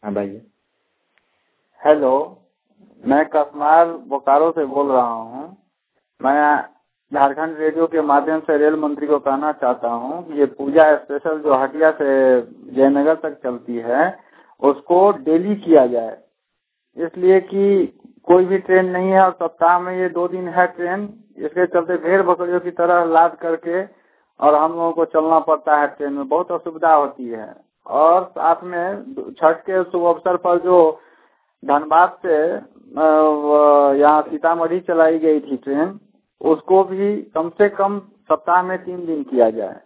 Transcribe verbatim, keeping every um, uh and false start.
हाँ भाई। हेलो, मैं कसमार बोकारो से बोल रहा हूँ। मैं झारखंड रेडियो के माध्यम से रेल मंत्री को कहना चाहता हूँ कि ये पूजा स्पेशल जो हटिया से जयनगर तक चलती है उसको डेली किया जाए, इसलिए कि कोई भी ट्रेन नहीं है और सप्ताह में ये दो दिन है ट्रेन। इसके चलते भेड़ बकरियों की तरह लाद करके और हम लोगों को चलना पड़ता है ट्रेन में, बहुत असुविधा होती है। और साथ में छठ के शुभ अवसर पर जो धनबाद से यहाँ सीतामढ़ी चलाई गई थी ट्रेन, उसको भी कम से कम सप्ताह में तीन दिन किया जाए।